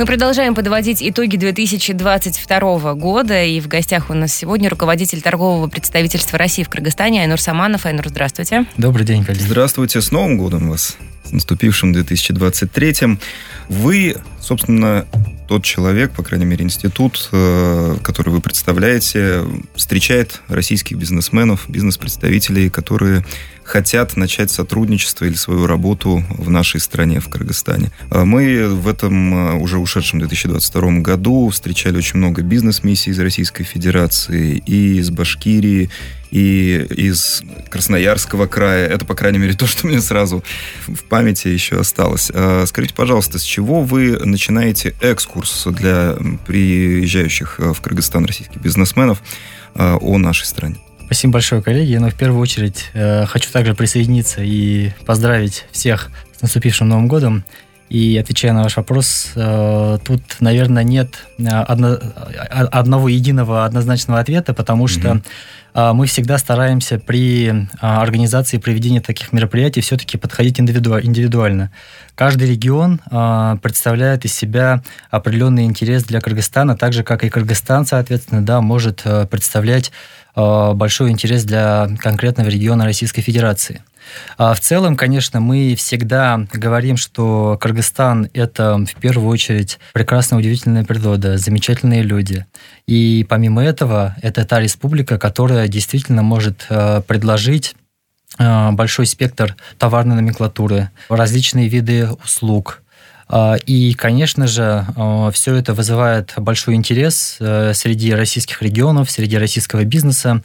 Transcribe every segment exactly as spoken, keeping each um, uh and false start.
Мы продолжаем подводить итоги две тысячи двадцать второго года, и в гостях у нас сегодня руководитель торгового представительства России в Кыргызстане Айнур Саманов. Айнур, здравствуйте. Добрый день, коллеги. Здравствуйте, с Новым годом вас, с наступившим две тысячи двадцать третьим. Вы, собственно, тот человек, по крайней мере, институт, который вы представляете, встречает российских бизнесменов, бизнес-представителей, которые хотят начать сотрудничество или свою работу в нашей стране, в Кыргызстане. Мы в этом уже ушедшем две тысячи двадцать втором году встречали очень много бизнес-миссий из Российской Федерации, и из Башкирии, и из Красноярского края. Это, по крайней мере, то, что мне сразу в памяти еще осталось. Скажите, пожалуйста, с чего вы начинаете экскурс для приезжающих в Кыргызстан российских бизнесменов о нашей стране? Спасибо большое, коллеги. Но в первую очередь э, хочу также присоединиться и поздравить всех с наступившим Новым годом. И отвечая на ваш вопрос, э, тут, наверное, нет одно, одного единого однозначного ответа, потому что mm-hmm. э, мы всегда стараемся при э, организации и проведении таких мероприятий все-таки подходить индивиду, индивидуально. Каждый регион э, представляет из себя определенный интерес для Кыргызстана, так же, как и Кыргызстан, соответственно, да, может э, представлять большой интерес для конкретного региона Российской Федерации. В целом, конечно, мы всегда говорим, что Кыргызстан – это в первую очередь прекрасная, удивительная природа, замечательные люди. И помимо этого, это та республика, которая действительно может предложить большой спектр товарной номенклатуры, различные виды услуг. И, конечно же, все это вызывает большой интерес среди российских регионов, среди российского бизнеса.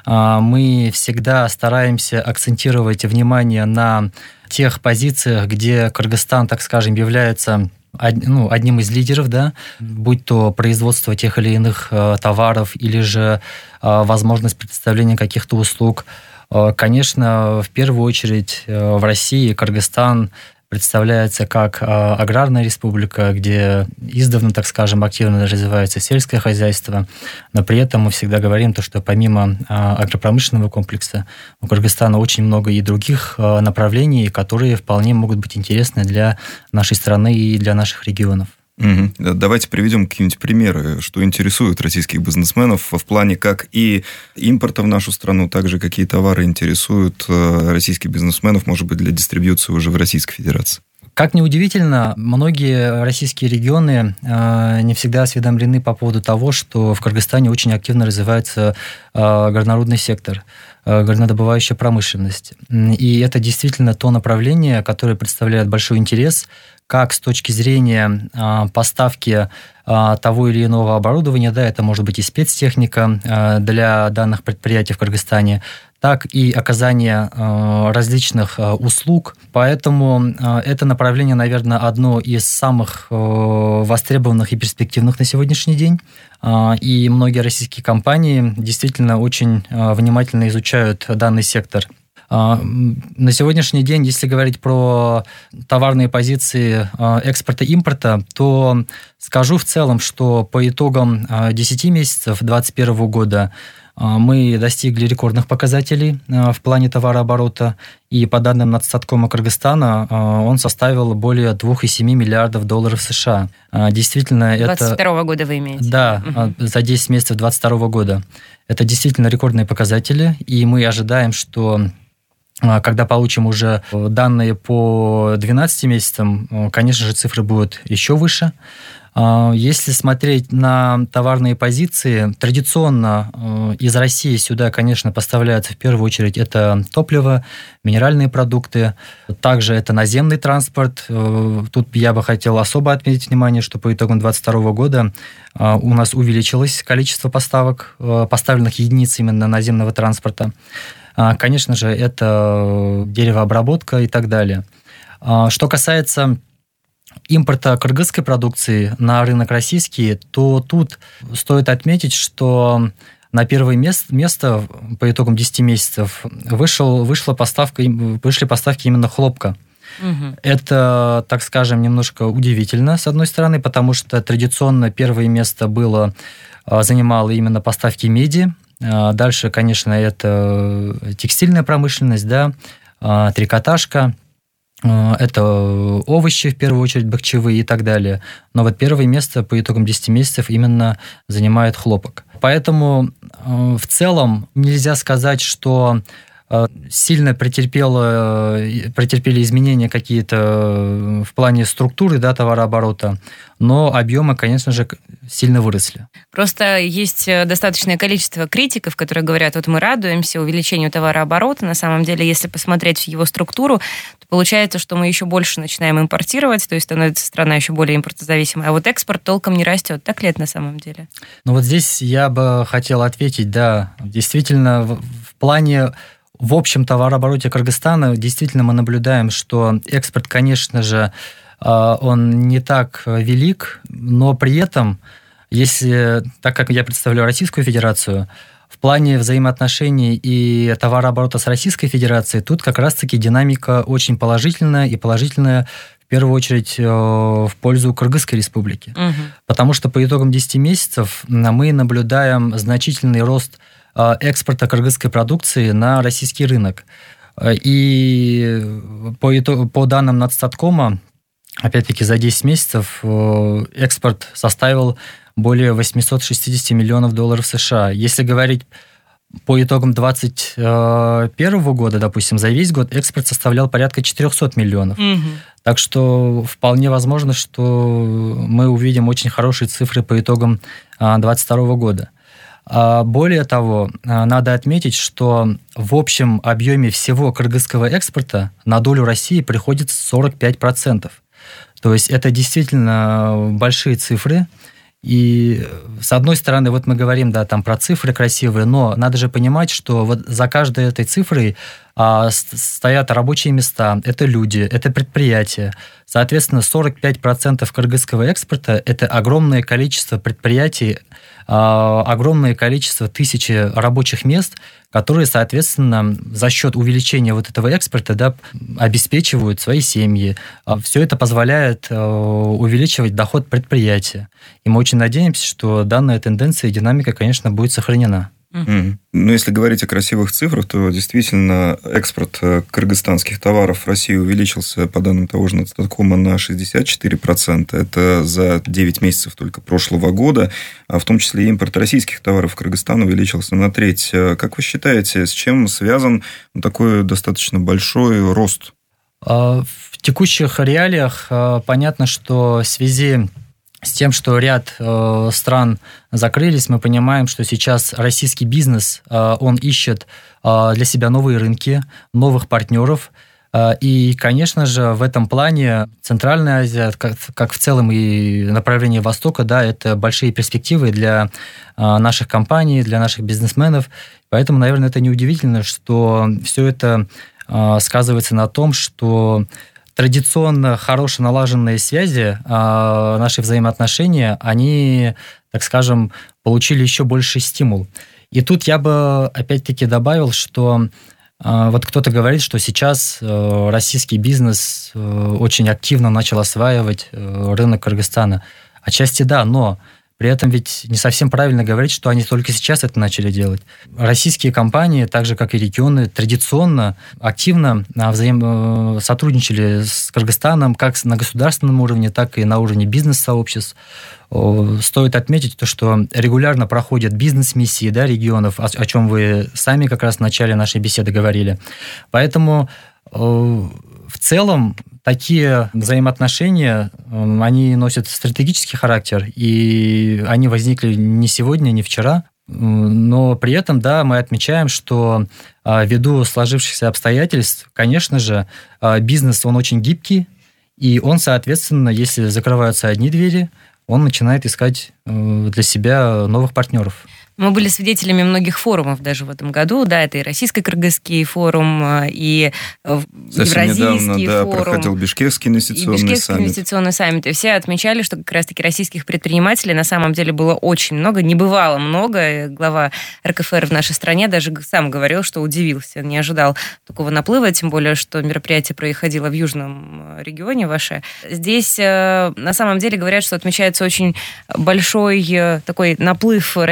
Мы всегда стараемся акцентировать внимание на тех позициях, где Кыргызстан, так скажем, является ну, одним из лидеров, да, будь то производство тех или иных товаров или же возможность предоставления каких-то услуг. Конечно, в первую очередь в России Кыргызстан представляется как аграрная республика, где издавна, так скажем, активно развивается сельское хозяйство, но при этом мы всегда говорим, то, что помимо агропромышленного комплекса у Кыргызстана очень много и других направлений, которые вполне могут быть интересны для нашей страны и для наших регионов. Угу. Давайте приведем какие-нибудь примеры, что интересует российских бизнесменов в плане как и импорта в нашу страну, так же какие товары интересуют российских бизнесменов, может быть, для дистрибьюции уже в Российской Федерации. Как ни удивительно, многие российские регионы не всегда осведомлены по поводу того, что в Кыргызстане очень активно развивается горнорудный сектор, горнодобывающая промышленность. И это действительно то направление, которое представляет большой интерес как с точки зрения а, поставки а, того или иного оборудования, да, это может быть и спецтехника а, для данных предприятий в Кыргызстане, так и оказание а, различных а, услуг. Поэтому а, это направление, наверное, одно из самых а, востребованных и перспективных на сегодняшний день. А, и многие российские компании действительно очень а, внимательно изучают данный сектор. На сегодняшний день, если говорить про товарные позиции экспорта и импорта, то скажу в целом, что по итогам десяти месяцев две тысячи двадцать первого года мы достигли рекордных показателей в плане товарооборота, и по данным Нацстаткома Кыргызстана он составил более два целых семь десятых миллиардов долларов США. Действительно, это... двадцать второго года вы имеете? Да, угу. За десять месяцев двадцать второго года. Это действительно рекордные показатели, и мы ожидаем, что когда получим уже данные по двенадцати месяцам, конечно же, цифры будут еще выше. Если смотреть на товарные позиции, традиционно из России сюда, конечно, поставляются в первую очередь это топливо, минеральные продукты, также это наземный транспорт. Тут я бы хотел особо отметить внимание, что по итогам двадцать второго года у нас увеличилось количество поставок, поставленных единиц именно наземного транспорта. Конечно же, это деревообработка и так далее. Что касается импорта кыргызской продукции на рынок российский, то тут стоит отметить, что на первое место по итогам десяти месяцев вышел, вышла поставка, вышли поставки именно хлопка. Угу. Это, так скажем, немножко удивительно, с одной стороны, потому что традиционно первое место было, занимало именно поставки меди. Дальше, конечно, это текстильная промышленность, да, трикотажка. Это овощи, в первую очередь, бахчевые и так далее. Но вот первое место по итогам десяти месяцев именно занимает хлопок. Поэтому в целом нельзя сказать, что сильно претерпело, претерпели изменения какие-то в плане структуры, да, товарооборота, но объемы, конечно же, сильно выросли. Просто есть достаточное количество критиков, которые говорят, вот мы радуемся увеличению товарооборота. На самом деле, если посмотреть в его структуру, то получается, что мы еще больше начинаем импортировать, то есть становится страна еще более импортозависимой, а вот экспорт толком не растет. Так ли это на самом деле? Ну вот здесь я бы хотел ответить, да, действительно, в, в плане В общем товарообороте Кыргызстана действительно мы наблюдаем, что экспорт, конечно же, он не так велик, но при этом, если, так как я представляю Российскую Федерацию, в плане взаимоотношений и товарооборота с Российской Федерацией, тут как раз-таки динамика очень положительная, и положительная в первую очередь в пользу Кыргызской Республики. Угу. Потому что по итогам десяти месяцев мы наблюдаем значительный рост экспорта кыргызской продукции на российский рынок. И по, итогу, по данным Нацстаткома, опять-таки за десять месяцев экспорт составил более восемьсот шестьдесят миллионов долларов США. Если говорить по итогам двадцать первого года, допустим, за весь год экспорт составлял порядка четыреста миллионов. Угу. Так что вполне возможно, что мы увидим очень хорошие цифры по итогам двадцать второго года. Более того, надо отметить, что в общем объеме всего кыргызского экспорта на долю России приходится сорок пять процентов. То есть это действительно большие цифры. И с одной стороны, вот мы говорим, да, там про цифры красивые, но надо же понимать, что вот за каждой этой цифрой а, стоят рабочие места, это люди, это предприятия. Соответственно, сорок пять процентов кыргызского экспорта – это огромное количество предприятий, а, огромное количество тысячи рабочих мест, которые, соответственно, за счет увеличения вот этого экспорта, да, обеспечивают свои семьи. Все это позволяет увеличивать доход предприятия. И мы очень надеемся, что данная тенденция и динамика, конечно, будет сохранена. Mm. Ну, если говорить о красивых цифрах, то действительно экспорт кыргызстанских товаров в Россию увеличился, по данным того же Нацстаткома, на шестьдесят четыре процента. Это за девять месяцев только прошлого года. А в том числе и импорт российских товаров в Кыргызстан увеличился на треть. Как вы считаете, с чем связан такой достаточно большой рост? В текущих реалиях понятно, что в связи с тем, что ряд э, стран закрылись, мы понимаем, что сейчас российский бизнес, э, он ищет э, для себя новые рынки, новых партнеров. Э, и, конечно же, в этом плане Центральная Азия, как, как в целом и направление Востока, да, это большие перспективы для э, наших компаний, для наших бизнесменов. Поэтому, наверное, это неудивительно, что все это э, сказывается на том, что традиционно хорошие налаженные связи, наши взаимоотношения, они, так скажем, получили еще больший стимул. И тут я бы опять-таки добавил, что вот кто-то говорит, что сейчас российский бизнес очень активно начал осваивать рынок Кыргызстана. Отчасти да, но при этом ведь не совсем правильно говорить, что они только сейчас это начали делать. Российские компании, так же как и регионы, традиционно активно взаим... сотрудничали с Кыргызстаном как на государственном уровне, так и на уровне бизнес-сообществ. Стоит отметить то, что регулярно проходят бизнес-миссии, да, регионов, о чем вы сами как раз в начале нашей беседы говорили. Поэтому в целом такие взаимоотношения, они носят стратегический характер, и они возникли не сегодня, не вчера, но при этом, да, мы отмечаем, что ввиду сложившихся обстоятельств, конечно же, бизнес, он очень гибкий, и он, соответственно, если закрываются одни двери, он начинает искать для себя новых партнеров. Мы были свидетелями многих форумов даже в этом году. Да, это и российско-кыргызский форум, и совсем евразийский недавно, да, форум. проходил Бишкекский инвестиционный и Бишкекский саммит. инвестиционный саммит. И все отмечали, что как раз-таки российских предпринимателей на самом деле было очень много, не бывало много. Глава эр ка эф эр в нашей стране даже сам говорил, что удивился, не ожидал такого наплыва, тем более, что мероприятие происходило в южном регионе ваше. Здесь на самом деле говорят, что отмечается очень большой такой наплыв российских бизнесменов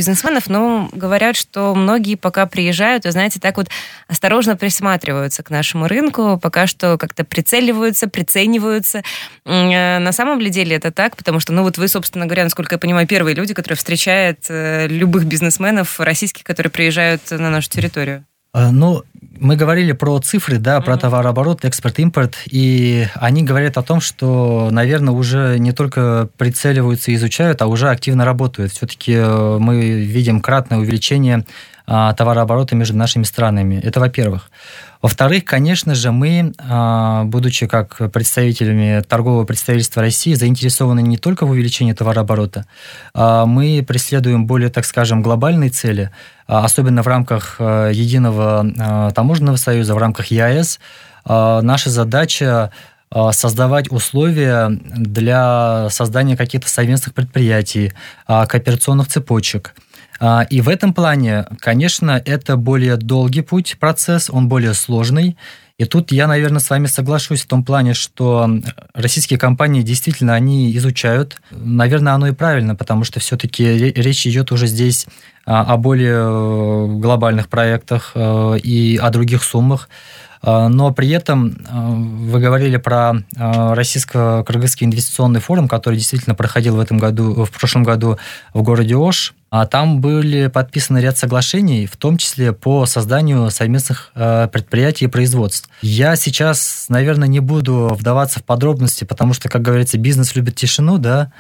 бизнесменов, но говорят, что многие пока приезжают и, знаете, так вот осторожно присматриваются к нашему рынку, пока что как-то прицеливаются, прицениваются. На самом ли деле это так? Потому что, ну вот вы, собственно говоря, насколько я понимаю, первые люди, которые встречают любых бизнесменов российских, которые приезжают на нашу территорию. Ну, мы говорили про цифры, да, про mm-hmm. товарооборот, экспорт, импорт, и они говорят о том, что, наверное, уже не только прицеливаются и изучают, а уже активно работают. Все-таки мы видим кратное увеличение товарооборота между нашими странами. Это во-первых. Во-вторых, конечно же, мы, будучи как представителями торгового представительства России, заинтересованы не только в увеличении товарооборота, мы преследуем более, так скажем, глобальные цели, особенно в рамках Единого таможенного союза, в рамках ЕАЭС. Наша задача создавать условия для создания каких-то совместных предприятий, кооперационных цепочек. И в этом плане, конечно, это более долгий путь, процесс, он более сложный. И тут я, наверное, с вами соглашусь в том плане, что российские компании действительно, они изучают. Наверное, оно и правильно, потому что все-таки речь идет уже здесь о более глобальных проектах и о других суммах. Но при этом вы говорили про российско-кыргызский инвестиционный форум, который действительно проходил в этом году, в прошлом году в городе Ош. А там были подписаны ряд соглашений, в том числе по созданию совместных предприятий и производств. Я сейчас, наверное, не буду вдаваться в подробности, потому что, как говорится, бизнес любит тишину, да,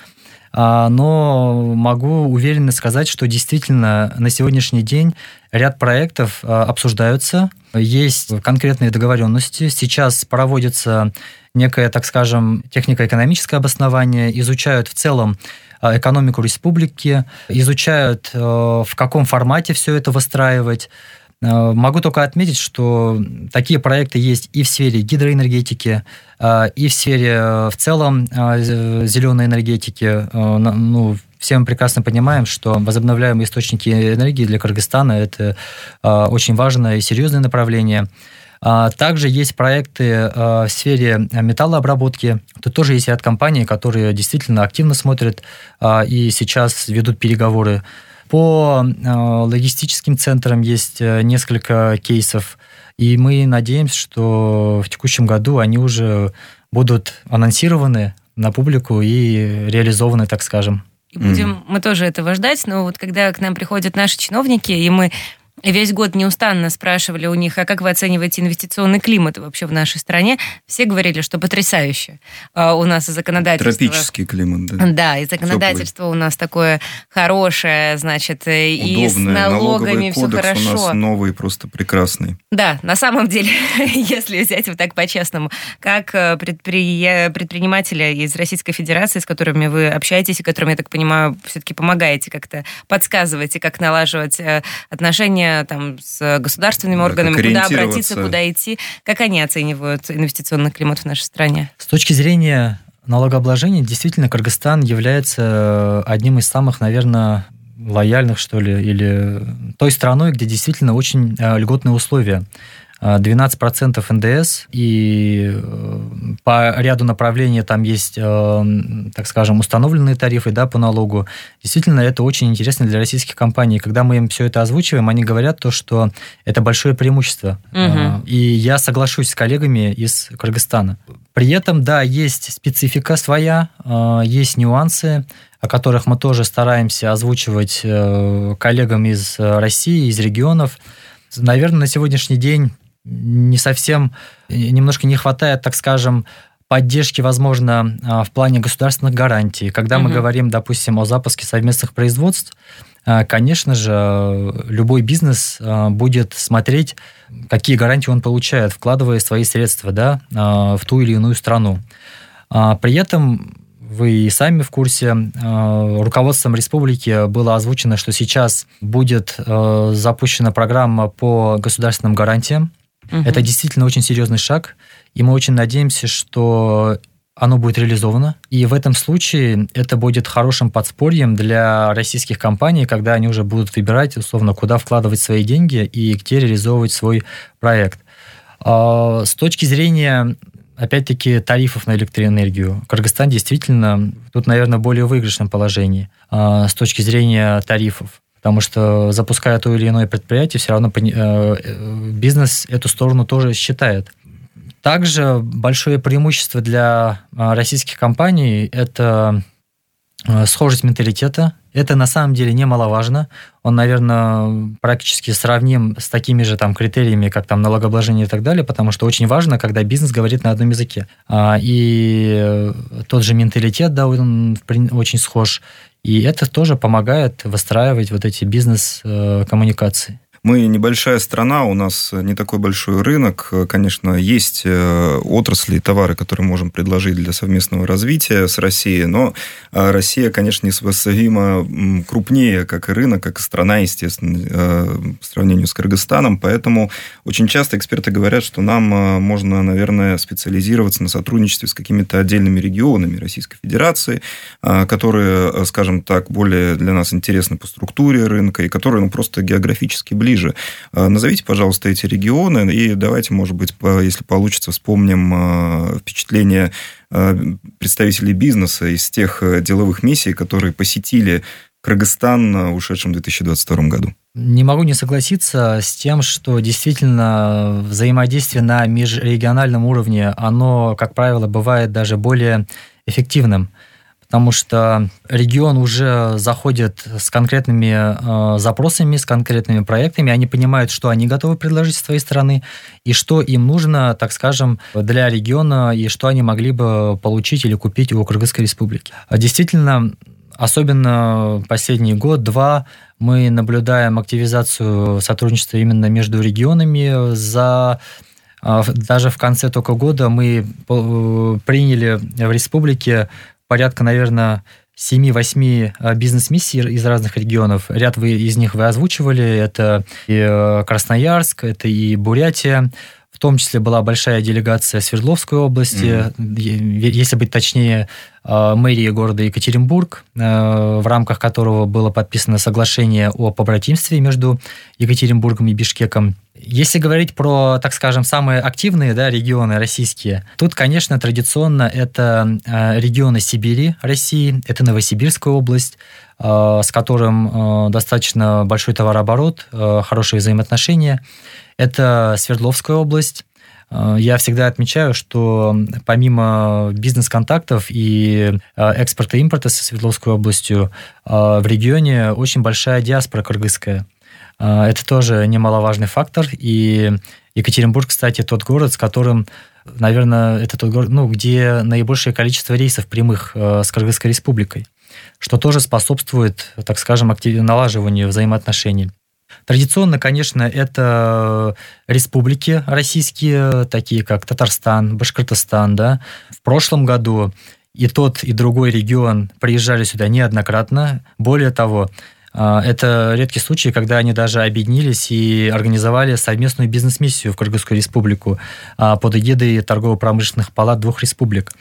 но могу уверенно сказать, что действительно на сегодняшний день ряд проектов обсуждаются, есть конкретные договоренности. Сейчас проводится некое, так скажем, технико-экономическое обоснование, изучают в целом экономику республики, изучают, в каком формате все это выстраивать. Могу только отметить, что такие проекты есть и в сфере гидроэнергетики, и в сфере в целом зеленой энергетики. Ну, все мы прекрасно понимаем, что возобновляемые источники энергии для Кыргызстана – это очень важное и серьезное направление. Также есть проекты в сфере металлообработки. Тут тоже есть ряд компаний, которые действительно активно смотрят и сейчас ведут переговоры. По логистическим центрам есть несколько кейсов, и мы надеемся, что в текущем году они уже будут анонсированы на публику и реализованы, так скажем. И будем mm. мы тоже этого ждать, но вот когда к нам приходят наши чиновники, и мы весь год неустанно спрашивали у них, а как вы оцениваете инвестиционный климат вообще в нашей стране, все говорили, что потрясающе. У нас законодательство... Тропический климат, да. Да, и законодательство Теплый. У нас такое хорошее, значит, и удобное. С налогами все хорошо. У нас новый, просто прекрасный. Да, на самом деле, если взять вот так по-честному, как предпри... предприниматели из Российской Федерации, с которыми вы общаетесь, и которым, я так понимаю, все-таки помогаете как-то, подсказываете, как налаживать отношения там, с государственными органами, да, куда обратиться, куда идти. Как они оценивают инвестиционный климат в нашей стране? С точки зрения налогообложения, действительно, Кыргызстан является одним из самых, наверное, лояльных, что ли, или той страной, где действительно очень льготные условия. двенадцать процентов эн дэ эс, и по ряду направлений там есть, так скажем, установленные тарифы, да, по налогу. Действительно, это очень интересно для российских компаний. Когда мы им все это озвучиваем, они говорят то, что это большое преимущество. Угу. И я соглашусь с коллегами из Кыргызстана. При этом, да, есть специфика своя, есть нюансы, о которых мы тоже стараемся озвучивать коллегам из России, из регионов. Наверное, на сегодняшний день не совсем, немножко не хватает, так скажем, поддержки, возможно, в плане государственных гарантий. Когда угу. мы говорим, допустим, о запуске совместных производств, конечно же, любой бизнес будет смотреть, какие гарантии он получает, вкладывая свои средства, да, в ту или иную страну. При этом вы и сами в курсе, руководством республики было озвучено, что сейчас будет запущена программа по государственным гарантиям. Угу. Это действительно очень серьезный шаг, и мы очень надеемся, что оно будет реализовано. И в этом случае это будет хорошим подспорьем для российских компаний, когда они уже будут выбирать, условно, куда вкладывать свои деньги и где реализовывать свой проект. С точки зрения, опять-таки, тарифов на электроэнергию, Кыргызстан действительно тут, наверное, в более выигрышном положении с точки зрения тарифов. Потому что, запуская то или иное предприятие, все равно бизнес эту сторону тоже считает. Также большое преимущество для российских компаний – это схожесть менталитета. Это на самом деле немаловажно. Он, наверное, практически сравним с такими же там критериями, как там налогообложение и так далее, потому что очень важно, когда бизнес говорит на одном языке. И тот же менталитет, да, он очень схож. И это тоже помогает выстраивать вот эти бизнес-коммуникации. Мы небольшая страна, у нас не такой большой рынок. Конечно, есть отрасли и товары, которые можем предложить для совместного развития с Россией, но Россия, конечно, несопоставимо крупнее как и рынок, как и страна, естественно, по сравнению с Кыргызстаном. Поэтому очень часто эксперты говорят, что нам можно, наверное, специализироваться на сотрудничестве с какими-то отдельными регионами Российской Федерации, которые, скажем так, более для нас интересны по структуре рынка и которые ну, просто географически ближе. Ближе. Назовите, пожалуйста, эти регионы, и давайте, может быть, если получится, вспомним впечатления представителей бизнеса из тех деловых миссий, которые посетили Кыргызстан в ушедшем две тысячи двадцать втором году. Не могу не согласиться с тем, что действительно взаимодействие на межрегиональном уровне, оно, как правило, бывает даже более эффективным. Потому что регион уже заходит с конкретными э, запросами, с конкретными проектами, они понимают, что они готовы предложить с своей стороны, и что им нужно, так скажем, для региона, и что они могли бы получить или купить у Кыргызской республики. Действительно, особенно последний год-два, мы наблюдаем активизацию сотрудничества именно между регионами. За даже в конце только года мы приняли в республике порядка, наверное, семь-восемь бизнес-миссий из разных регионов. Ряд вы, из них вы озвучивали. Это и Красноярск, это и Бурятия. В том числе была большая делегация Свердловской области, mm-hmm. если быть точнее, мэрии города Екатеринбург, в рамках которого было подписано соглашение о побратимстве между Екатеринбургом и Бишкеком. Если говорить про, так скажем, самые активные да, регионы российские, тут, конечно, традиционно это регионы Сибири, России, это Новосибирская область, с которым достаточно большой товарооборот, хорошие взаимоотношения. Это Свердловская область. Я всегда отмечаю, что помимо бизнес-контактов и экспорта и импорта со Свердловской областью, в регионе очень большая диаспора кыргызская. Это тоже немаловажный фактор. И Екатеринбург, кстати, тот город, с которым, наверное, это тот город, ну, где наибольшее количество рейсов прямых с Кыргызской республикой, что тоже способствует, так скажем, налаживанию взаимоотношений. Традиционно, конечно, это республики российские, такие как Татарстан, Башкортостан. Да. В прошлом году и тот, и другой регион приезжали сюда неоднократно. Более того, это редкий случай, когда они даже объединились и организовали совместную бизнес-миссию в Кыргызскую республику под эгидой торгово-промышленных палат двух республик.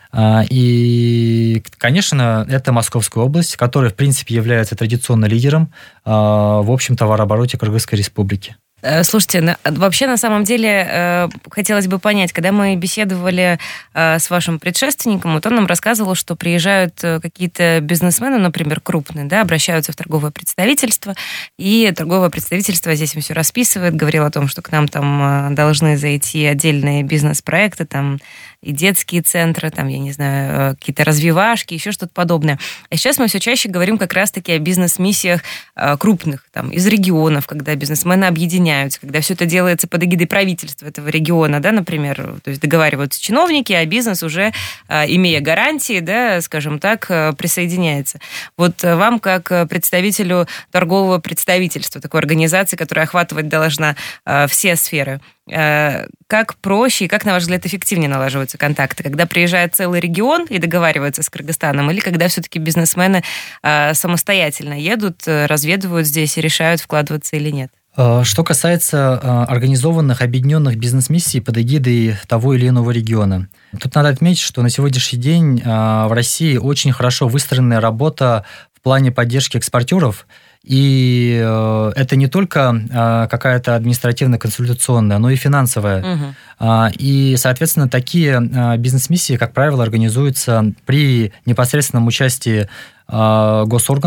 И, конечно, это Московская область, которая, в принципе, является традиционно лидером в общем товарообороте Кыргызской республики. Слушайте, вообще, на самом деле, хотелось бы понять, когда мы беседовали с вашим предшественником, вот он нам рассказывал, что приезжают какие-то бизнесмены, например, крупные, да, обращаются в торговое представительство, и торговое представительство здесь им все расписывает, говорил о том, что к нам там должны зайти отдельные бизнес-проекты, там и детские центры, там, я не знаю, какие-то развивашки, еще что-то подобное. А сейчас мы все чаще говорим как раз-таки о бизнес-миссиях крупных, там, из регионов, когда бизнесмены объединяются, когда все это делается под эгидой правительства этого региона, да, например, то есть договариваются чиновники, а бизнес уже, имея гарантии, да, скажем так, присоединяется. Вот вам, как представителю торгового представительства, такой организации, которая охватывать должна все сферы, как проще и как, на ваш взгляд, эффективнее налаживаются контакты? Когда приезжает целый регион и договаривается с Кыргызстаном, или когда все-таки бизнесмены самостоятельно едут, разведывают здесь и решают, вкладываться или нет? Что касается организованных, объединенных бизнес-миссий под эгидой того или иного региона, тут надо отметить, что на сегодняшний день в России очень хорошо выстроенная работа в плане поддержки экспортеров. И это не только какая-то административно-консультационная, но и финансовая. Угу. И, соответственно, такие бизнес-миссии, как правило, организуются при непосредственном участии госорганов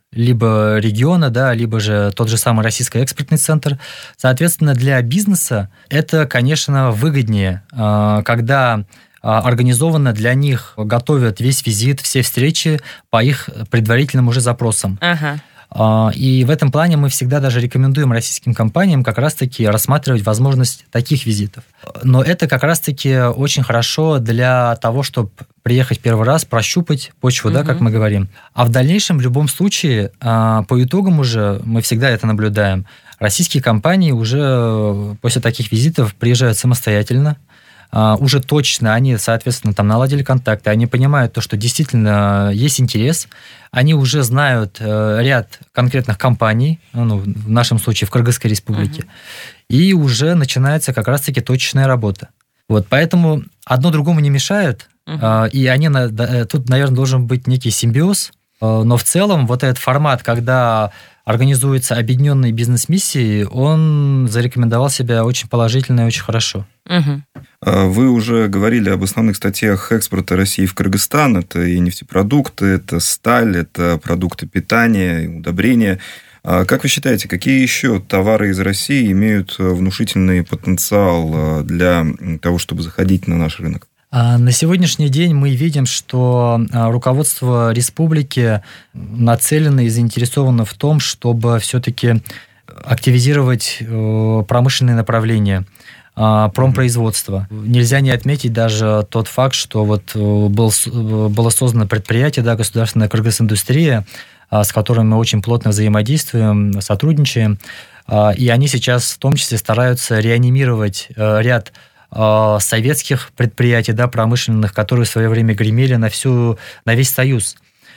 либо региона, да, либо же тот же самый Российский экспортный центр. Соответственно, для бизнеса это, конечно, выгоднее, когда организованно для них готовят весь визит, все встречи по их предварительным уже запросам. Ага. И в этом плане мы всегда даже рекомендуем российским компаниям как раз-таки рассматривать возможность таких визитов. Но это как раз-таки очень хорошо для того, чтобы приехать первый раз, прощупать почву, угу. да, как мы говорим. А в дальнейшем, в любом случае, по итогам уже, мы всегда это наблюдаем, российские компании уже после таких визитов приезжают самостоятельно, уже точно они, соответственно, там наладили контакты, они понимают то, что действительно есть интерес, они уже знают ряд конкретных компаний, ну, в нашем случае в Кыргызской республике, uh-huh. и уже начинается как раз-таки точечная работа. Вот, поэтому одно другому не мешает, uh-huh. и они, тут, наверное, должен быть некий симбиоз, но в целом вот этот формат, когда организуются объединенные бизнес-миссии, он зарекомендовал себя очень положительно и очень хорошо. Угу. Вы уже говорили об основных статьях экспорта России в Кыргызстан. Это и нефтепродукты, это сталь, это продукты питания, удобрения. Как вы считаете, какие еще товары из России имеют внушительный потенциал для того, чтобы заходить на наш рынок? На сегодняшний день мы видим, что руководство республики нацелено и заинтересовано в том, чтобы все-таки активизировать промышленные направления, промпроизводство. Нельзя не отметить даже тот факт, что вот был, было создано предприятие, да, государственная Кыргызиндустрия, с которым мы очень плотно взаимодействуем, сотрудничаем, и они сейчас в том числе стараются реанимировать ряд советских предприятий, да, промышленных, которые в свое время гремели на, всю, на весь Союз.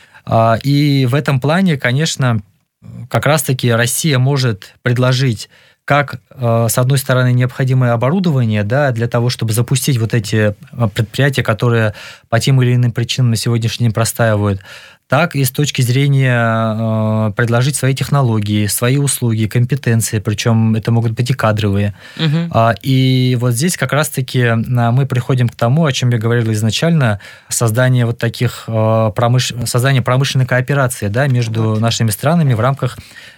И в этом плане, конечно, как раз-таки Россия может предложить как, с одной стороны, необходимое оборудование, да, для того, чтобы запустить вот эти предприятия, которые по тем или иным причинам на сегодняшний день простаивают, так и с точки зрения э, предложить свои технологии, свои услуги, компетенции, причем это могут быть и кадровые. Угу. А, и вот здесь как раз-таки мы приходим к тому, о чем я говорил изначально, создание вот таких э, промыш... создание промышленной кооперации, да, между нашими странами в рамках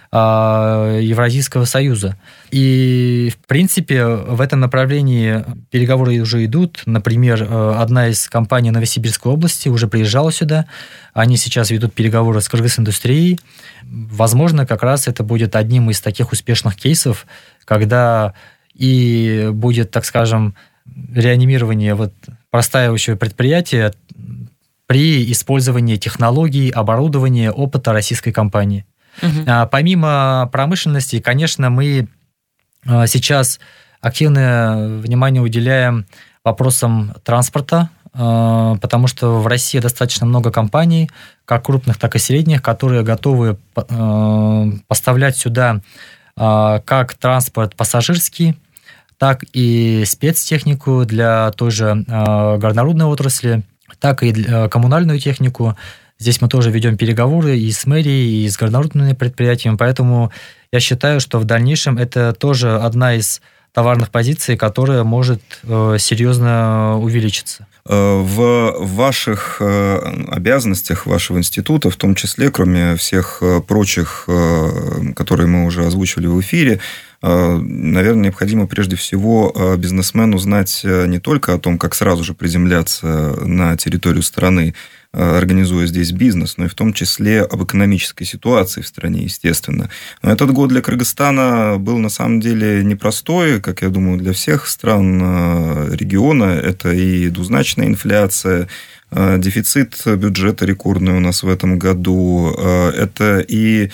э, Евразийского союза. И, в принципе, в этом направлении переговоры уже идут. Например, одна из компаний Новосибирской области уже приезжала сюда. Они сейчас ведут переговоры с Кыргызиндустрией. Возможно, как раз это будет одним из таких успешных кейсов, когда и будет, так скажем, реанимирование вот простаивающего предприятия при использовании технологий, оборудования, опыта российской компании. Угу. А, помимо промышленности, конечно, мы сейчас активное внимание уделяем вопросам транспорта, потому что в России достаточно много компаний, как крупных, так и средних, которые готовы поставлять сюда как транспорт пассажирский, так и спецтехнику для той же горнорудной отрасли, так и коммунальную технику. Здесь мы тоже ведем переговоры и с мэрией, и с горнорудными предприятиями, поэтому я считаю, что в дальнейшем это тоже одна из товарных позиций, которая может серьезно увеличиться. В ваших обязанностях вашего института, в том числе, кроме всех прочих, которые мы уже озвучивали в эфире, наверное, необходимо прежде всего бизнесмену знать не только о том, как сразу же приземляться на территорию страны, организуя здесь бизнес, но и в том числе об экономической ситуации в стране, естественно. Но этот год для Кыргызстана был на самом деле непростой, как я думаю, для всех стран региона. Это и двузначная инфляция, дефицит бюджета рекордный у нас в этом году, это и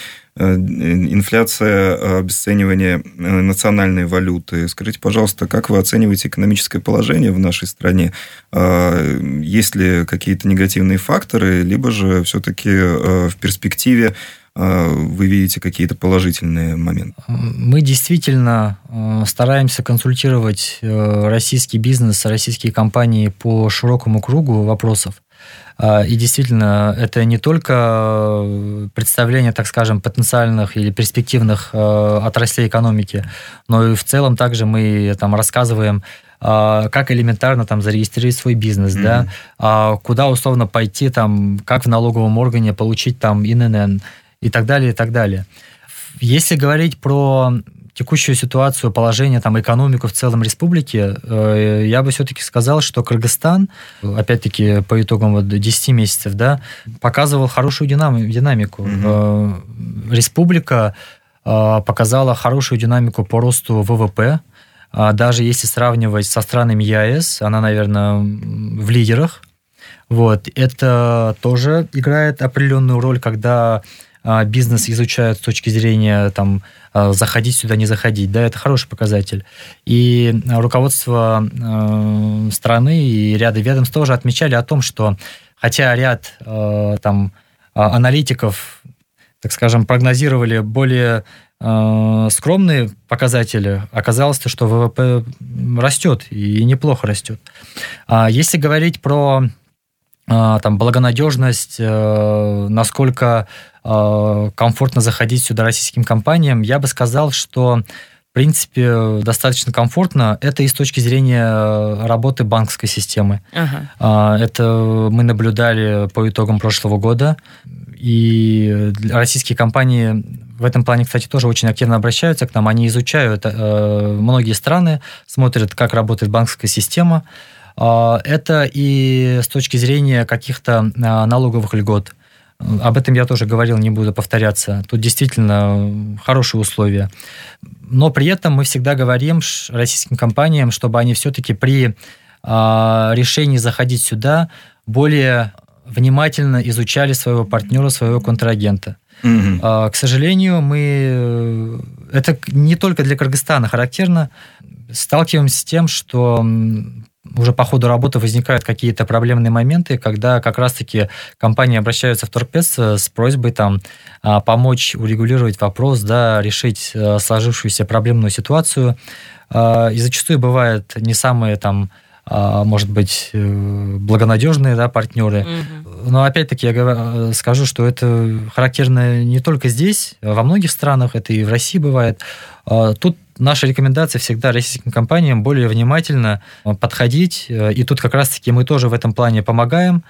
инфляция, обесценивание национальной валюты. Скажите, пожалуйста, как вы оцениваете экономическое положение в нашей стране? Есть ли какие-то негативные факторы, либо же все-таки в перспективе вы видите какие-то положительные моменты? Мы действительно стараемся консультировать российский бизнес, российские компании по широкому кругу вопросов. И действительно, это не только представление, так скажем, потенциальных или перспективных отраслей экономики, но и в целом также мы там рассказываем, как элементарно там зарегистрировать свой бизнес, mm-hmm. да, куда условно пойти, там, как в налоговом органе получить там ИНН. и так далее, и так далее. Если говорить про текущую ситуацию, положение, там, экономику в целом республики, я бы все-таки сказал, что Кыргызстан, опять-таки, по итогам вот десяти месяцев, да, показывал хорошую динамику. Mm-hmm. Республика показала хорошую динамику по росту ВВП. Даже если сравнивать со странами ЕАЭС, она, наверное, в лидерах. Вот. Это тоже играет определенную роль, когда бизнес изучают с точки зрения там, заходить сюда, не заходить. Да, это хороший показатель. И руководство э, страны и ряда ведомств тоже отмечали о том, что хотя ряд э, там, аналитиков, так скажем, прогнозировали более э, скромные показатели, оказалось, что ВВП растет и неплохо растет. А если говорить про там, благонадежность, насколько комфортно заходить сюда российским компаниям, я бы сказал, что, в принципе, достаточно комфортно. Это и с точки зрения работы банковской системы. Ага. Это мы наблюдали по итогам прошлого года. И российские компании в этом плане, кстати, тоже очень активно обращаются к нам. Они изучают многие страны, смотрят, как работает банковская система. Это и с точки зрения каких-то налоговых льгот. Об этом я тоже говорил, не буду повторяться. Тут действительно хорошие условия. Но при этом мы всегда говорим российским компаниям, чтобы они все-таки при решении заходить сюда более внимательно изучали своего партнера, своего контрагента. Mm-hmm. К сожалению, мы... Это не только для Кыргызстана характерно. Сталкиваемся с тем, что уже по ходу работы возникают какие-то проблемные моменты, когда как раз-таки компании обращаются в торгпресс с просьбой там, помочь урегулировать вопрос, да, решить сложившуюся проблемную ситуацию. И зачастую бывают не самые там, может быть, благонадежные, да, партнеры. Угу. Но опять-таки я скажу, что это характерно не только здесь, во многих странах, это и в России бывает. Тут наша рекомендация всегда российским компаниям более внимательно подходить. И тут как раз-таки мы тоже в этом плане помогаем.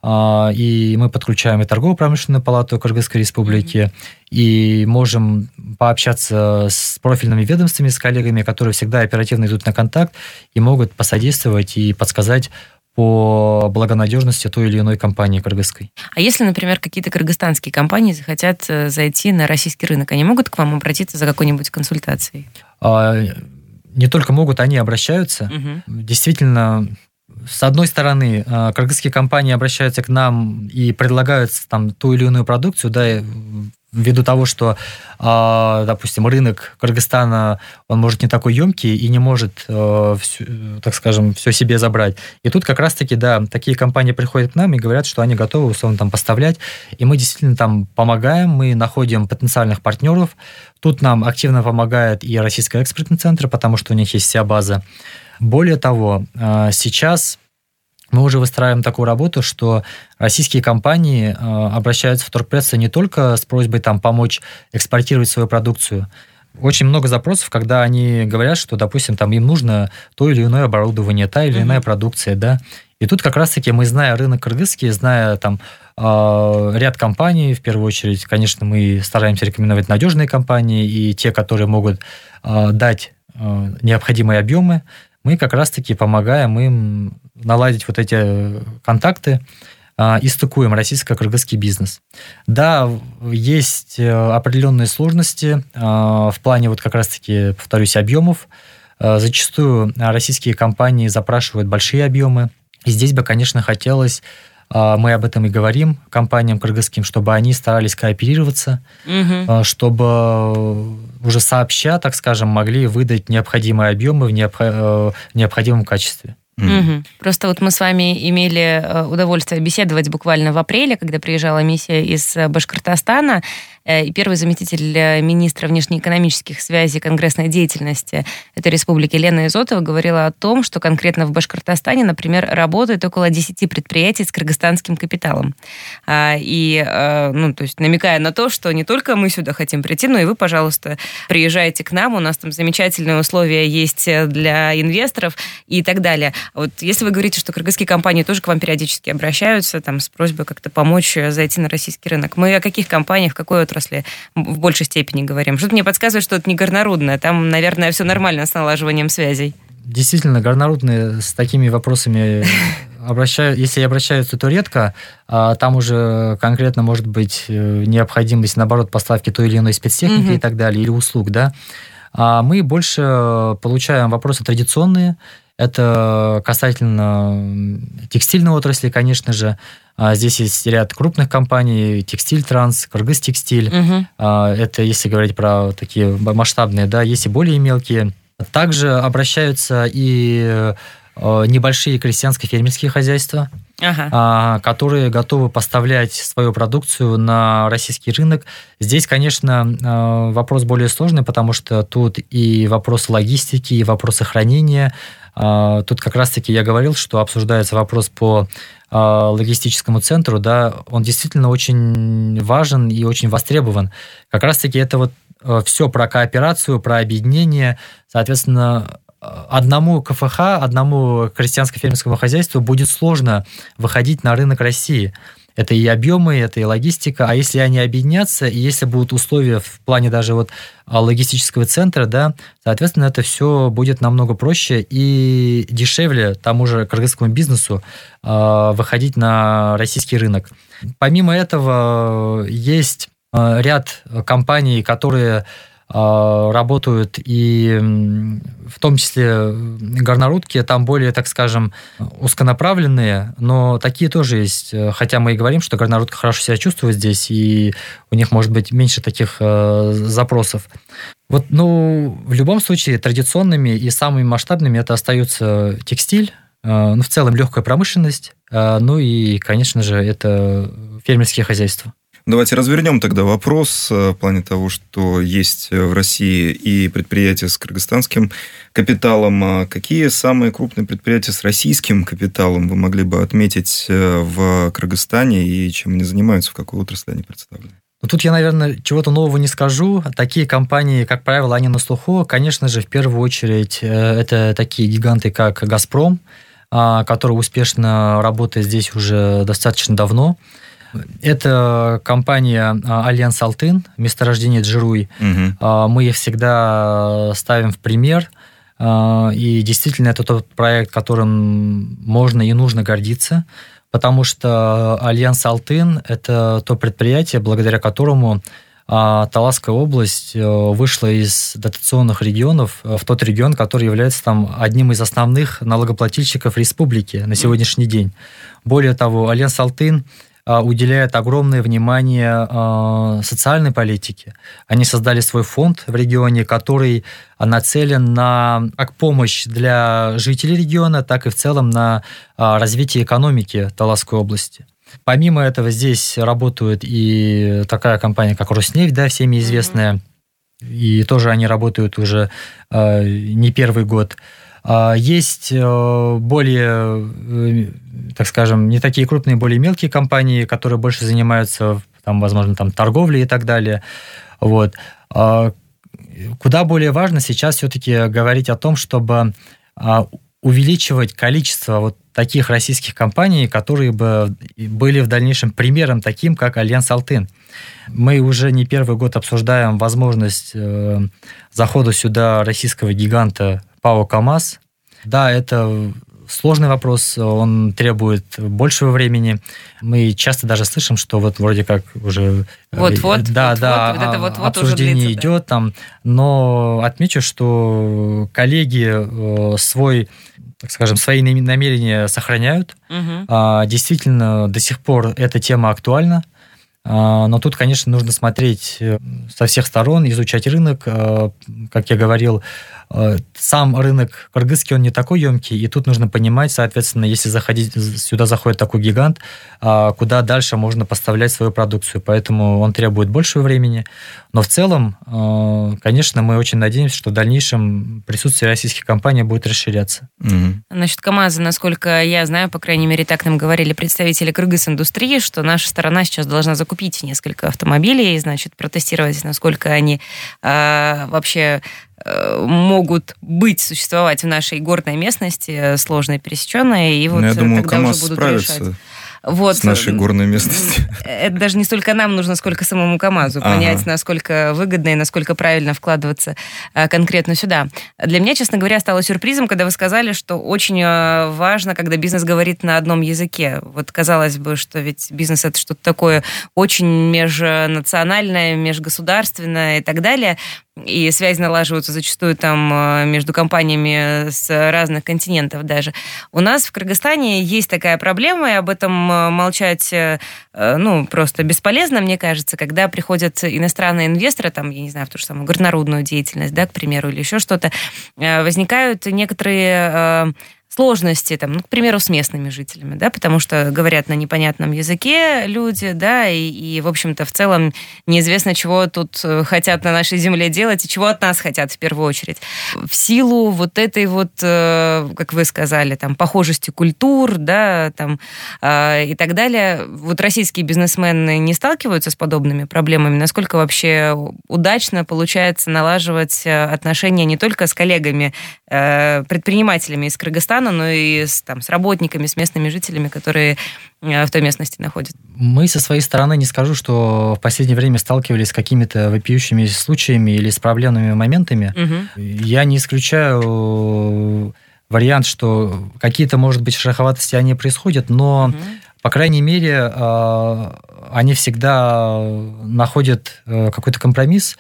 И мы подключаем и торгово-промышленную палату Кыргызской республики, mm-hmm. и можем пообщаться с профильными ведомствами, с коллегами, которые всегда оперативно идут на контакт и могут посодействовать и подсказать по благонадежности той или иной компании кыргызской. А если, например, какие-то кыргызстанские компании захотят зайти на российский рынок, они могут к вам обратиться за какой-нибудь консультацией? Не только могут, они обращаются. Mm-hmm. Действительно... С одной стороны, кыргызские компании обращаются к нам и предлагают там ту или иную продукцию, да, ввиду того, что, допустим, рынок Кыргызстана, он может не такой емкий и не может, так скажем, все себе забрать. И тут как раз-таки, да, такие компании приходят к нам и говорят, что они готовы, условно, там поставлять, и мы действительно там помогаем, мы находим потенциальных партнеров. Тут нам активно помогает и Российский экспортный центр, потому что у них есть вся база. Более того, сейчас мы уже выстраиваем такую работу, что российские компании обращаются в торгпрессы не только с просьбой там, помочь экспортировать свою продукцию. Очень много запросов, когда они говорят, что, допустим, там, им нужно то или иное оборудование, та или иная mm-hmm. продукция. Да? И тут как раз-таки мы, зная рынок кыргызский, зная там, ряд компаний, в первую очередь, конечно, мы стараемся рекомендовать надежные компании и те, которые могут дать необходимые объемы, мы как раз-таки помогаем им наладить вот эти контакты и стыкуем российско-кыргызский бизнес. Да, есть определенные сложности в плане вот как раз-таки, повторюсь, объемов. Зачастую российские компании запрашивают большие объемы. И здесь бы, конечно, хотелось, мы об этом и говорим компаниям кыргызским, чтобы они старались кооперироваться, угу. чтобы уже сообща, так скажем, могли выдать необходимые объемы в необходимом качестве. Mm. Угу. Просто вот мы с вами имели удовольствие беседовать буквально в апреле, когда приезжала миссия из Башкортостана, и первый заместитель министра внешнеэкономических связей и конгрессной деятельности этой республики Лена Изотова говорила о том, что конкретно в Башкортостане, например, работает около десяти предприятий с кыргызстанским капиталом. И, ну, то есть намекая на то, что не только мы сюда хотим прийти, но и вы, пожалуйста, приезжайте к нам, у нас там замечательные условия есть для инвесторов и так далее. Вот если вы говорите, что кыргызские компании тоже к вам периодически обращаются там, с просьбой как-то помочь зайти на российский рынок, мы о каких компаниях, в какой отрасли в большей степени говорим? Что-то мне подсказывает, что это не горнорудное. Там, наверное, все нормально с налаживанием связей. Действительно, горнорудные с такими вопросами обращаются, если обращаются, то редко. А там уже конкретно может быть необходимость, наоборот, поставки той или иной спецтехники mm-hmm. и так далее, или услуг, да. А мы больше получаем вопросы традиционные. Это касательно текстильной отрасли, конечно же. Здесь есть ряд крупных компаний: Текстиль Транс, Кыргызтекстиль. Угу. Это если говорить про такие масштабные, да, есть и более мелкие. Также обращаются и небольшие крестьянско-фермерские хозяйства, ага. которые готовы поставлять свою продукцию на российский рынок. Здесь, конечно, вопрос более сложный, потому что тут и вопросы логистики, и вопросы хранения. Тут как раз-таки я говорил, что обсуждается вопрос по логистическому центру, да, он действительно очень важен и очень востребован. Как раз-таки это вот все про кооперацию, про объединение. Соответственно, одному ка эф ха, одному крестьянско-фермерскому хозяйству будет сложно выходить на рынок России. Это и объемы, это и логистика. А если они объединятся, и если будут условия в плане даже вот логистического центра, да, соответственно, это все будет намного проще и дешевле тому же кыргызскому бизнесу э, выходить на российский рынок. Помимо этого, есть ряд компаний, которые работают и в том числе горнорудки, там более, так скажем, узконаправленные, но такие тоже есть. Хотя мы и говорим, что горнорудка хорошо себя чувствует здесь, и у них может быть меньше таких запросов. Вот, ну, в любом случае, традиционными и самыми масштабными это остаются текстиль, ну, в целом легкая промышленность, ну и, конечно же, это фермерские хозяйства. Давайте развернем тогда вопрос в плане того, что есть в России и предприятия с кыргызстанским капиталом. Какие самые крупные предприятия с российским капиталом вы могли бы отметить в Кыргызстане и чем они занимаются, в какой отрасли они представлены? Ну, тут я, наверное, чего-то нового не скажу. Такие компании, как правило, они на слуху. Конечно же, в первую очередь, это такие гиганты, как «Газпром», который успешно работает здесь уже достаточно давно. Это компания «Альянс Алтын», месторождение Джируй. Угу. Мы их всегда ставим в пример. И действительно, это тот проект, которым можно и нужно гордиться, потому что «Альянс Алтын» – это то предприятие, благодаря которому Таласская область вышла из дотационных регионов в тот регион, который является там одним из основных налогоплательщиков республики на сегодняшний день. Более того, «Альянс Алтын» уделяет огромное внимание социальной политике. Они создали свой фонд в регионе, который нацелен на как помощь для жителей региона, так и в целом на развитие экономики Таласской области. Помимо этого здесь работает и такая компания, как «Роснефть», да, всеми известная, mm-hmm. и тоже они работают уже не первый год. Есть более, так скажем, не такие крупные, более мелкие компании, которые больше занимаются, там, возможно, там, торговлей и так далее. Вот. Куда более важно сейчас все-таки говорить о том, чтобы увеличивать количество вот таких российских компаний, которые бы были в дальнейшем примером таким, как «Альянс Алтын». Мы уже не первый год обсуждаем возможность захода сюда российского гиганта ПАО «КамАЗ». Да, это сложный вопрос, он требует большего времени. Мы часто даже слышим, что вот вроде как уже вот-вот, да, вот-вот, да, вот это вот-вот обсуждение уже длится, идет, да. Там, но отмечу, что коллеги свой, так скажем, свои намерения сохраняют. Угу. Действительно, до сих пор эта тема актуальна. Но тут, конечно, нужно смотреть со всех сторон, изучать рынок. Как я говорил, сам рынок кыргызский, он не такой емкий, и тут нужно понимать, соответственно, если заходить, сюда заходит такой гигант, куда дальше можно поставлять свою продукцию. Поэтому он требует большего времени. Но в целом, конечно, мы очень надеемся, что в дальнейшем присутствие российских компаний будет расширяться. Угу. Насчет КамАЗа, насколько я знаю, по крайней мере, так нам говорили представители Кыргыз-индустрии, что наша сторона сейчас должна закупить несколько автомобилей, значит, протестировать, насколько они э, вообще могут быть, существовать в нашей горной местности, сложной, пересеченной, и вот я думаю, тогда КамАЗ уже будут справится решать. Вот. С нашей горной местности. Это даже не столько нам нужно, сколько самому КамАЗу ага. понять, насколько выгодно и насколько правильно вкладываться конкретно сюда. Для меня, честно говоря, стало сюрпризом, когда вы сказали, что очень важно, когда бизнес говорит на одном языке. Вот казалось бы, что ведь бизнес — это что-то такое очень межнациональное, межгосударственное и так далее. И связи налаживаются зачастую там между компаниями с разных континентов даже. У нас в Кыргызстане есть такая проблема, и об этом молчать, ну, просто бесполезно, мне кажется, когда приходят иностранные инвесторы, там, я не знаю, в ту же самую горнорудную деятельность, да, к примеру, или еще что-то, возникают некоторые сложности, там, ну, к примеру, с местными жителями, да, потому что говорят на непонятном языке люди, да, и, и, в общем-то, в целом неизвестно, чего тут хотят на нашей земле делать и чего от нас хотят в первую очередь. В силу вот этой вот, как вы сказали, там, похожести культур, да, там, и так далее, вот российские бизнесмены не сталкиваются с подобными проблемами? Насколько вообще удачно получается налаживать отношения не только с коллегами, предпринимателями из Кыргызстана, но и с, там, с работниками, с местными жителями, которые в той местности находятся? Мы со своей стороны не скажу, что в последнее время сталкивались с какими-то вопиющими случаями или с проблемными моментами. Угу. Я не исключаю вариант, что какие-то, может быть, шероховатости они происходят, но, угу. по крайней мере, они всегда находят какой-то компромисс,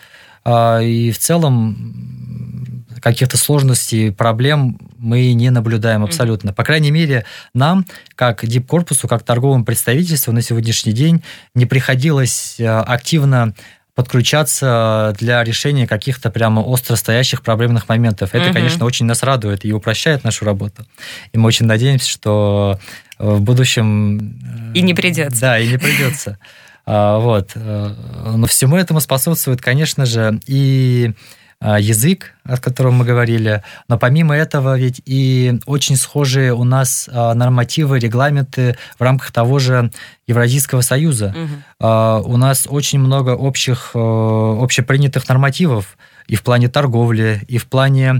и в целом каких-то сложностей, проблем мы не наблюдаем абсолютно. По крайней мере, нам, как дипкорпусу, как торговому представительству на сегодняшний день не приходилось активно подключаться для решения каких-то прямо остро стоящих проблемных моментов. Это, угу. конечно, очень нас радует и упрощает нашу работу. И мы очень надеемся, что в будущем... И не придется. Да, и не придется. Вот. Но всему этому способствует, конечно же, и язык, о котором мы говорили, но помимо этого ведь и очень схожие у нас нормативы, регламенты в рамках того же Евразийского союза. Угу. У нас очень много общих, общепринятых нормативов и в плане торговли, и в плане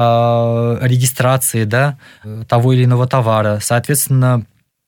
регистрации, да, того или иного товара. Соответственно,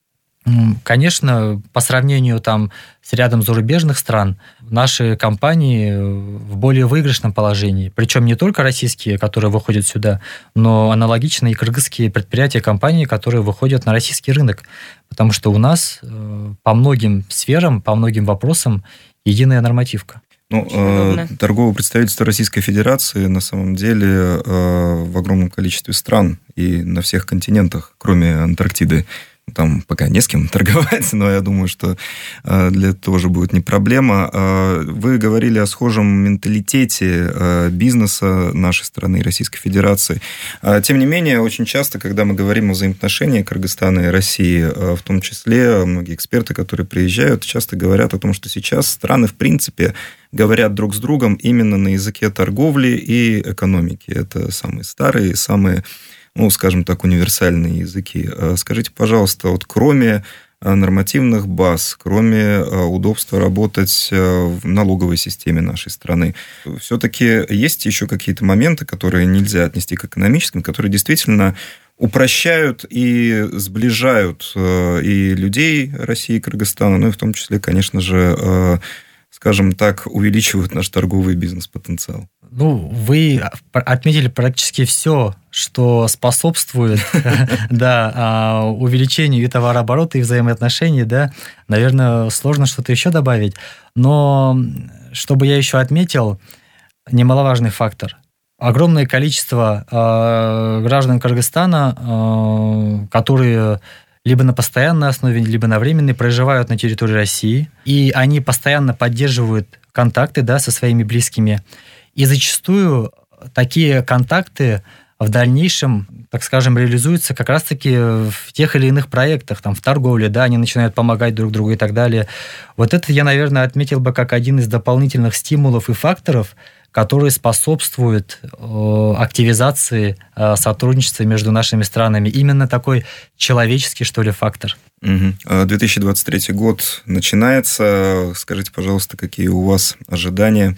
конечно, по сравнению там, с рядом зарубежных стран, наши компании в более выигрышном положении. Причем не только российские, которые выходят сюда, но аналогично и кыргызские предприятия, компании, которые выходят на российский рынок. Потому что у нас по многим сферам, по многим вопросам единая нормативка. Ну, э, торговое представительство Российской Федерации на самом деле э, в огромном количестве стран и на всех континентах, кроме Антарктиды. Там пока не с кем торговать, но я думаю, что для этого тоже будет не проблема. Вы говорили о схожем менталитете бизнеса нашей страны, Российской Федерации. Тем не менее, очень часто, когда мы говорим о взаимоотношении Кыргызстана и России, в том числе многие эксперты, которые приезжают, часто говорят о том, что сейчас страны, в принципе, говорят друг с другом именно на языке торговли и экономики. Это самые старые, самые... ну, скажем так, универсальные языки. Скажите, пожалуйста, вот кроме нормативных баз, кроме удобства работать в налоговой системе нашей страны, все-таки есть еще какие-то моменты, которые нельзя отнести к экономическим, которые действительно упрощают и сближают и людей России и Кыргызстана, ну и в том числе, конечно же, скажем так, увеличивают наш торговый бизнес-потенциал? Ну, вы отметили практически все, что способствует да, увеличению и товарооборота, и взаимоотношений. Да. Наверное, сложно что-то еще добавить. Но чтобы я еще отметил, немаловажный фактор. Огромное количество граждан Кыргызстана, которые либо на постоянной основе, либо на временной проживают на территории России, и они постоянно поддерживают контакты, да, со своими близкими. И зачастую такие контакты в дальнейшем, так скажем, реализуются как раз-таки в тех или иных проектах, там, в торговле, да, они начинают помогать друг другу и так далее. Вот это я, наверное, отметил бы как один из дополнительных стимулов и факторов, которые способствуют э, активизации э, сотрудничества между нашими странами. Именно такой человеческий, что ли, фактор. Угу. две тысячи двадцать третий год начинается. Скажите, пожалуйста, какие у вас ожидания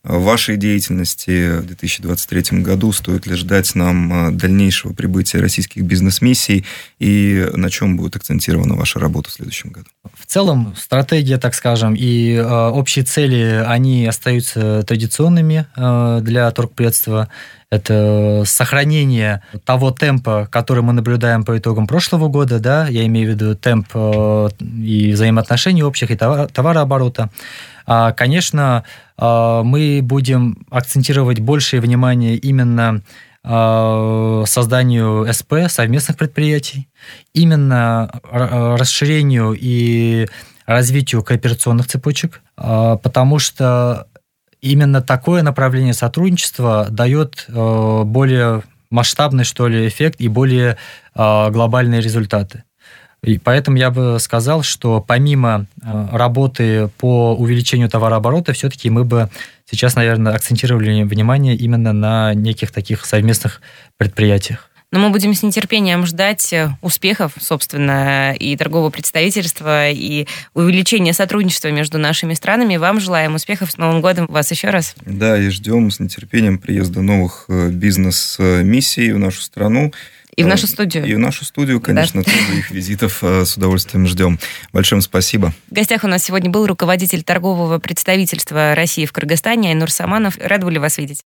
вашей деятельности в две тысячи двадцать третьем году? Стоит ли ждать нам дальнейшего прибытия российских бизнес-миссий? И на чем будет акцентирована ваша работа в следующем году? В целом, стратегия, так скажем, и э, общие цели, они остаются традиционными э, для торгпредства. Это сохранение того темпа, который мы наблюдаем по итогам прошлого года, да, я имею в виду темп э, и взаимоотношений общих, и товар, товарооборота. А, конечно, э, мы будем акцентировать большее внимание именно э, созданию эс пэ, совместных предприятий, именно расширению и развитию кооперационных цепочек, э, потому что именно такое направление сотрудничества дает э, более масштабный, что ли, эффект и более э, глобальные результаты. И поэтому я бы сказал, что помимо э, работы по увеличению товарооборота, все-таки мы бы сейчас, наверное, акцентировали внимание именно на неких таких совместных предприятиях. Но мы будем с нетерпением ждать успехов, собственно, и торгового представительства, и увеличения сотрудничества между нашими странами. Вам желаем успехов. С Новым годом вас еще раз. Да, и ждем с нетерпением приезда новых бизнес-миссий в нашу страну. И в нашу студию. И в нашу студию, конечно, да. Тоже их визитов с удовольствием ждем. Большое спасибо. В гостях у нас сегодня был руководитель торгового представительства России в Кыргызстане Айнур Саманов. Рад были вас видеть.